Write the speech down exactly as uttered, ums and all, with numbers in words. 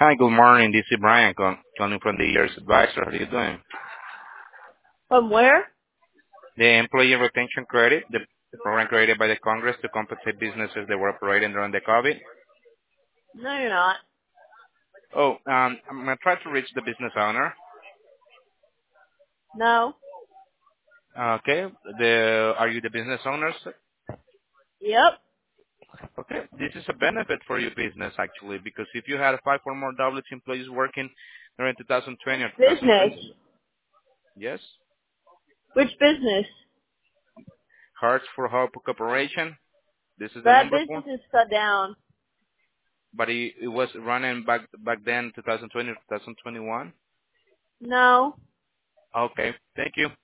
Hi, good morning. This is Brian call- calling from the Years Advisor. How are you doing? From where? The Employee Retention Credit, the, the program created by the Congress to compensate businesses that were operating during the COVID. No, you're not. Oh, um, I'm going to try to reach the business owner. No. Okay. The Are you the business owner? sir? Yep. Okay. This is a benefit for your business, actually, because if you had five or more W T employees working during two thousand twenty or Business. two thousand twenty, yes, Which business? Cards for Hope Corporation. This is the That number business for. is shut down. But it, it was running back back then, two thousand twenty, two thousand twenty-one. No. Okay. Thank you.